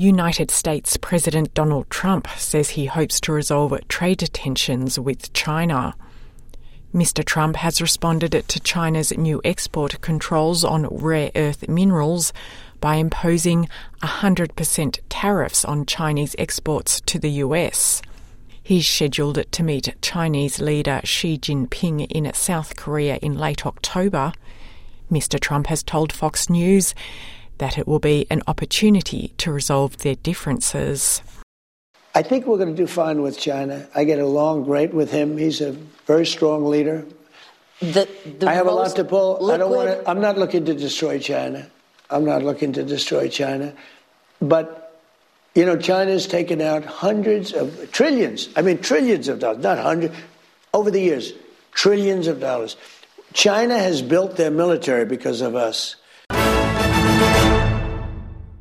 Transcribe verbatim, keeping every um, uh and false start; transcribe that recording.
United States President Donald Trump says he hopes to resolve trade tensions with China. Mister Trump has responded to China's new export controls on rare earth minerals by imposing one hundred percent tariffs on Chinese exports to the U S. He's scheduled to meet Chinese leader Xi Jinping in South Korea in late October. Mister Trump has told Fox News that it will be an opportunity to resolve their differences. I think we're going to do fine with China. I get along great with him. He's a very strong leader. The, the I have a lot to pull. Liquid... I don't want to. I'm not looking to destroy China. I'm not looking to destroy China. But, you know, China's taken out hundreds of trillions. I mean, trillions of dollars, not hundreds. Over the years, trillions of dollars. China has built their military because of us.